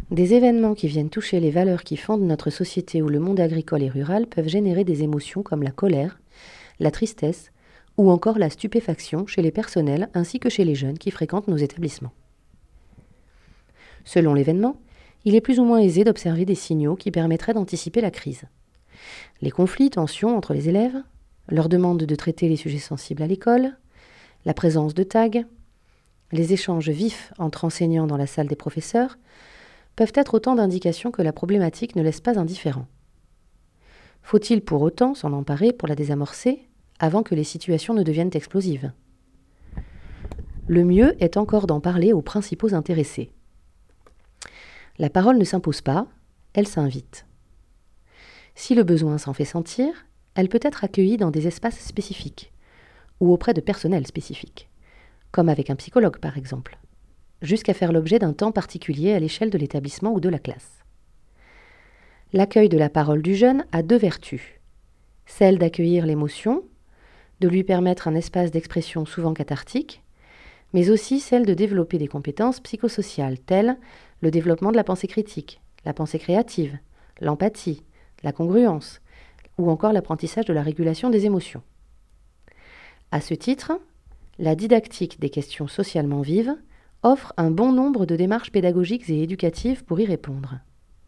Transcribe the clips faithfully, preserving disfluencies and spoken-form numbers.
Des événements qui viennent toucher les valeurs qui fondent notre société ou le monde agricole et rural peuvent générer des émotions comme la colère, la tristesse ou encore la stupéfaction chez les personnels ainsi que chez les jeunes qui fréquentent nos établissements. Selon l'événement, il est plus ou moins aisé d'observer des signaux qui permettraient d'anticiper la crise. Les conflits, tensions entre les élèves, leur demande de traiter les sujets sensibles à l'école, la présence de tags, les échanges vifs entre enseignants dans la salle des professeurs peuvent être autant d'indications que la problématique ne laisse pas indifférent. Faut-il pour autant s'en emparer pour la désamorcer avant que les situations ne deviennent explosives ? Le mieux est encore d'en parler aux principaux intéressés. La parole ne s'impose pas, elle s'invite. Si le besoin s'en fait sentir, elle peut être accueillie dans des espaces spécifiques ou auprès de personnels spécifiques, comme avec un psychologue par exemple, jusqu'à faire l'objet d'un temps particulier à l'échelle de l'établissement ou de la classe. L'accueil de la parole du jeune a deux vertus, celle d'accueillir l'émotion, de lui permettre un espace d'expression souvent cathartique, mais aussi celle de développer des compétences psychosociales telles le développement de la pensée critique, la pensée créative, l'empathie, la congruence, ou encore l'apprentissage de la régulation des émotions. À ce titre, la didactique des questions socialement vives offre un bon nombre de démarches pédagogiques et éducatives pour y répondre.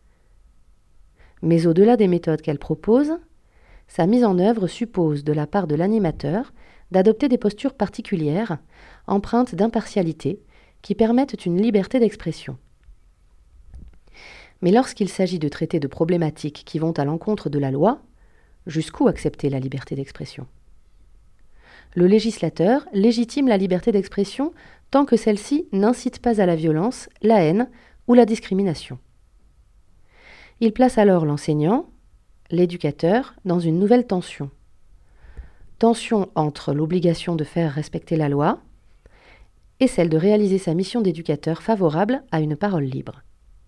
Mais au-delà des méthodes qu'elle propose, sa mise en œuvre suppose de la part de l'animateur d'adopter des postures particulières, empreintes d'impartialité, qui permettent une liberté d'expression. Mais lorsqu'il s'agit de traiter de problématiques qui vont à l'encontre de la loi, jusqu'où accepter la liberté d'expression ? Le législateur légitime la liberté d'expression tant que celle-ci n'incite pas à la violence, la haine ou la discrimination. Il place alors l'enseignant, l'éducateur, dans une nouvelle tension. Tension entre l'obligation de faire respecter la loi et celle de réaliser sa mission d'éducateur favorable à une parole libre.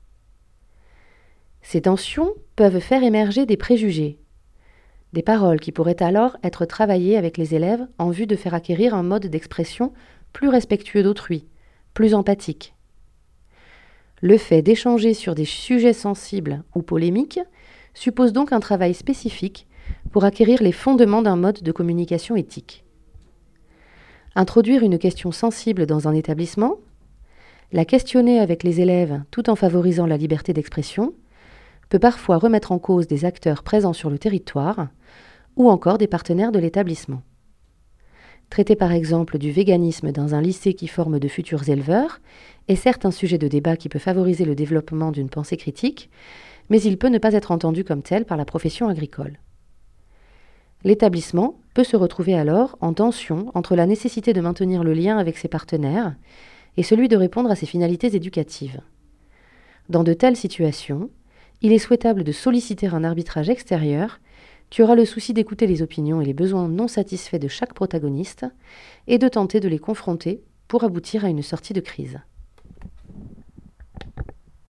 Ces tensions peuvent faire émerger des préjugés, des paroles qui pourraient alors être travaillées avec les élèves en vue de faire acquérir un mode d'expression plus respectueux d'autrui, plus empathique. Le fait d'échanger sur des sujets sensibles ou polémiques suppose donc un travail spécifique pour acquérir les fondements d'un mode de communication éthique. Introduire une question sensible dans un établissement, la questionner avec les élèves tout en favorisant la liberté d'expression, peut parfois remettre en cause des acteurs présents sur le territoire ou encore des partenaires de l'établissement. Traiter par exemple du véganisme dans un lycée qui forme de futurs éleveurs est certes un sujet de débat qui peut favoriser le développement d'une pensée critique, mais il peut ne pas être entendu comme tel par la profession agricole. L'établissement peut se retrouver alors en tension entre la nécessité de maintenir le lien avec ses partenaires et celui de répondre à ses finalités éducatives. Dans de telles situations, il est souhaitable de solliciter un arbitrage extérieur qui aura le souci d'écouter les opinions et les besoins non satisfaits de chaque protagoniste et de tenter de les confronter pour aboutir à une sortie de crise.